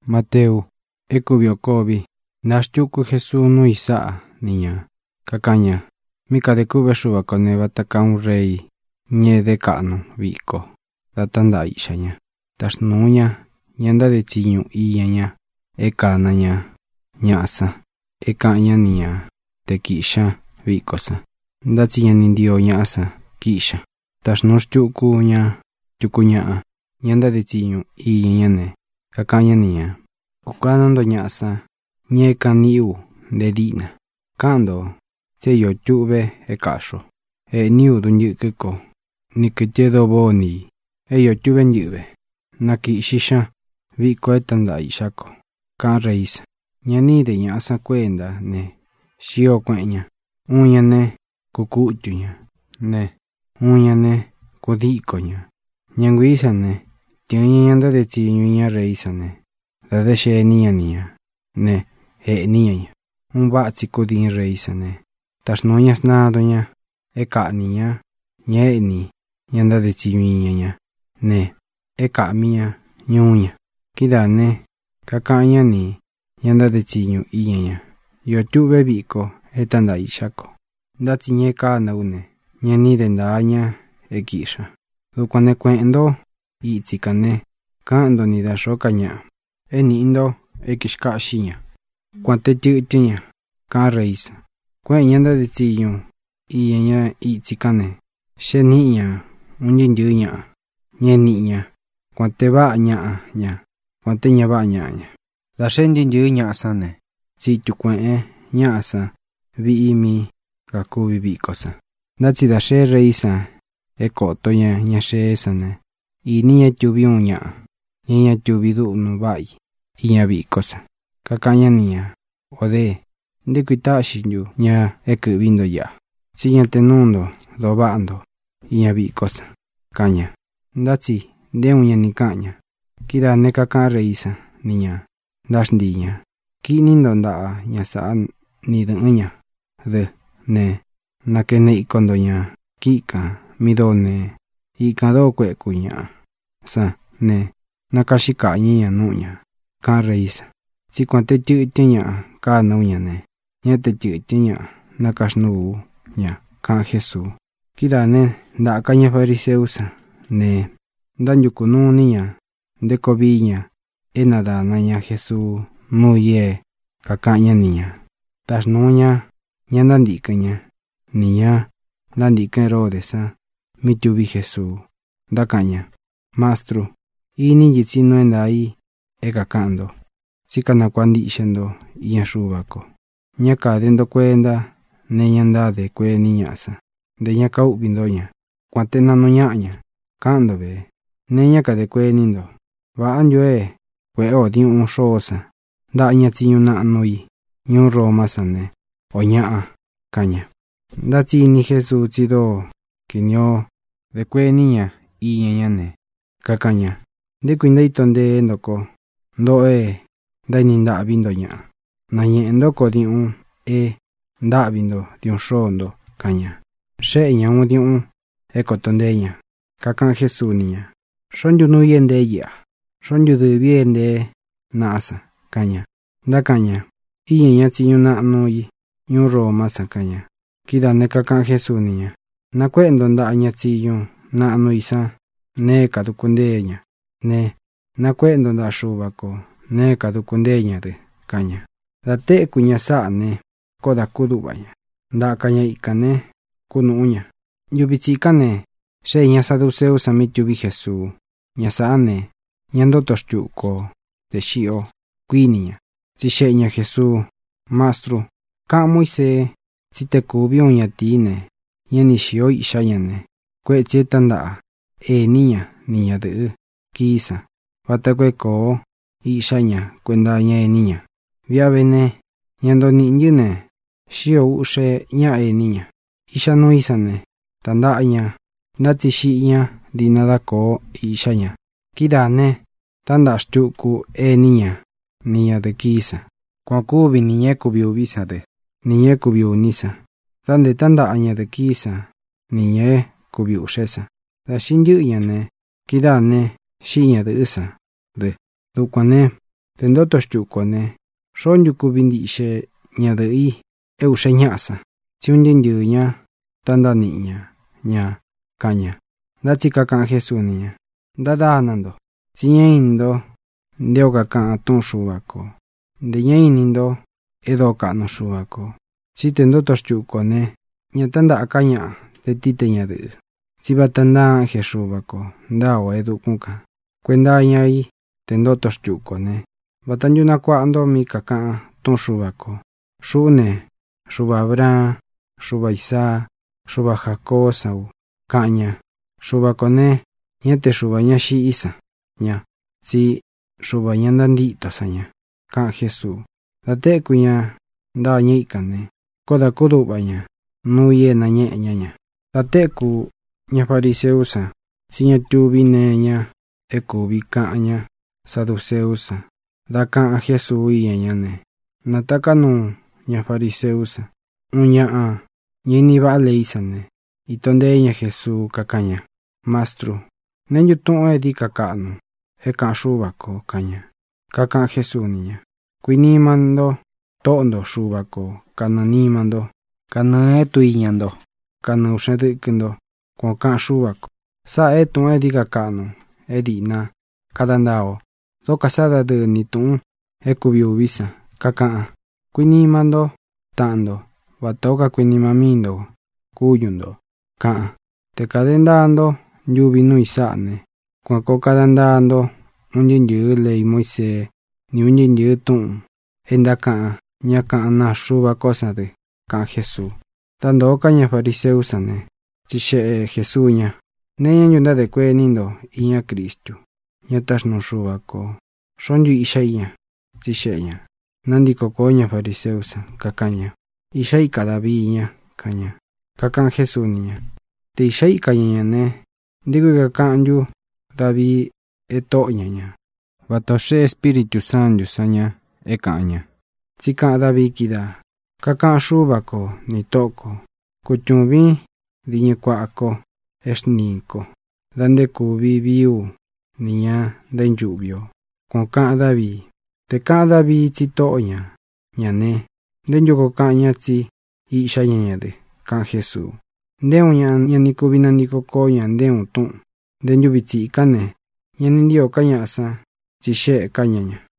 Mateo, ekubio kobi, nashtuku Jesús no isa, niña, cacaña, mica de cubeshuba con nevataca un rey, nye de cano, vico, datanda ishaña, tasnuña, ñanda de chiñu iyaña, ekanaña, ñasa, ekaña niña, te kisha, vicosa, dachiña nindio ñasa, kisha, tasnushtukuña, chukuña, ñanda de chiñu iyañane, cacaña niña, kukanando ñasa, nye kaniu, de dina, kando, che yo chuve e kasho, e niu dun yukiko, ni que chedo boni, e yo chuve nyuve, naki shisha, viko etanda ishako, kan reisa, ñani de ñasa cuenda, ne, shio cueña, uña ne, kukuchuña, ne, uña ne, kudikoña, ñanguisa ne, tiña ñanda de chiñuña reisa ne, da de she niña, ne, niña, un batsi kudin reisa ne, tasnoñas nadoña, niña, ñe ni, ñanda de chiñuña, ne, mía, ñuña, kida ne, cacaña ni, ñanda de chiñu iña, yo tuve vico, etanda ishako, dati ñe kana une, ñani de ndaña, kisha, duquane cuendo, itzikane, kando ni da shokaña, nindo, kishkashiña, cuante chuchiña, kan reisa, ñanda de chiñu, iña itzikane, she niña, un yinjuña, ñe niña, cuante va ña, cuante ña va ña, la shen yinjuña sane, si chukue, ñasa, vi mi, kakubi vicosa, dachi da she reisa, kotoña, ña she sane, y niña chubiuña, ña chubidu no vai, iña vicosa, cacaña niña, ode, de cuitashinyu, ña vindo ya, si ña tenundo, lo bando, iña vicosa, caña, dachi, de uña ni caña, kida ne caca reisa, niña, das ndiña, ki nindo nda, ña saan, ni duña, de, ne, na que ne icondoña, kika, midone, ika do cuecuña, sa, ne, na kashika ña nuña, kan reisa, si cuante chuchiña, ka nuña ne, ña te chuchiña, na kashnu, ña, kan Jesús, kida ne, da caña fariseusa, ne, dan yukunu niña, de cobiña, nada naña Jesús, nuye, cacaña niña, tas nuña, ña dandikaña, niña, dandika Herodesa, mi tuvi Jesús, da caña, mastru, ini jitsi nuenda ahí, cacando, si cana cuandishendo, iña shubako, ña cadendo cuenda, ne ñanda de cue niñasa, de ña caubindoña, cuante nano ñaña, cando ve, ne ña cade cue nindo, va anjue, cue o di un shosa, da ña tsiñu nanoi, ñu romasane, o ñaa, caña, da tsini Jesús tsido, kinyo, de cue niña, iña ñane, cacaña, de cuindaito de ndoko, ndo da ninda vindo ña, na ñendo ko di un, nda vindo di un shondo, caña, she ña un di un, cotondeña, cacan Jesús niña, son yu no yende ya, son yu de bien de, nasa, caña, da caña, iña ña tsiñu na noi, ñu romasa caña, kida ne cacan Jesús niña, na cuendo nda ña tsiñu, na noisa, ne caducundeña, ne, na cuendo nda shubako, ne caducundeña de, caña, da te cuña sa ne, koda kudubaña, nda caña ikane, kunuña, yubichikane, she ña saduceusa mi tuvi Jesús, ña saane, ña ndotos chuko, te shio, cuiniña, si she ña Jesús, mastru, ka muise, si te cubió ña tine, ña ni shio ishañane, cue chetanda, niña de, kisa, vata cue ko, ishaña, cuenda ña niña, viabene, ña ndo niñine, shio ushe ña niña, isha no isane, tanda ña, dati shi ña, di nada ko, ishaña, kidane, tanda shtuku, niña de kisa, cuacubi niñe cubiu visa de, niñe cubiu nisa, tande tanda ña de kisa, niñe cubiu shesa, da shinyu ña ne, kidane, shi ña de isa, de, duquane, tendo to chukone son yu kubindi she nya dei e useñasa chiunyin yu nya tanda niña nya kaña dachi kakan Jesús niña dadanando chiendo ndeo kakan tun shubako de ñainindo edo kano shubako chitendo to chukone nya tanda kaña de titeña de chiba tanda Jesúbako ndao edu kunka kwenda ñai tendo to chukone batanyuna kwando mi kakan tun shubako shune shuba Abraham shuba Isaac shuba Jacob sau kaña shubakone ñete shuba ña shi isa ña si shuba ña ndandito saña ka Jesús date kuña nda ñeikane koda kuduba ña nuye na ñe ñaña date ku ña fariseusa siña tubine ña ekubi kaña saduceusa da ka Jesús iñane natakanu ña fariseusa uña ñeni vale isane itonde ña Jesús kakaña mastro nenyu tu edi kakanu e ka shubako kaña kaka Jesús niña kuinimando tondo shubako kananimando kana etuiñando kana ushedikendo con ka shubako sa etu edi kakanu edina kadandao do casada de ni tu ekubiubisa kaka kuinimando tando batoka kuinimamindo kuyundo ka te kadendando yubinu isane con kokadandando unyin ley Moisés ni unyin tu enda ka ña ka na shuba cosa de ka Jesús dando kaña fariseusane chishe Jesús ña neña yunda de kuenindo iña Cristo ña tashno shubako sonyu ishaiña chisheña nandi kokoña fariseusa kakaña ishai kadaviña kaña kakan Jesús niña te ishai kaña ne digo kakanyu David etoña ña batoshe Espíritu Santo saña e kaña chika David kida kakan shubako ni toko kuchumbi diñe kwako esniko dande kubi biu niña den lluvio con ka David te ka David chitoña ñane den yuko kaña chi isha ña de ka Jesús ndeuña ñani kubina ndiko koña ndeu tu den yubichi kane ñani ndio kaña sa chishe kaña ña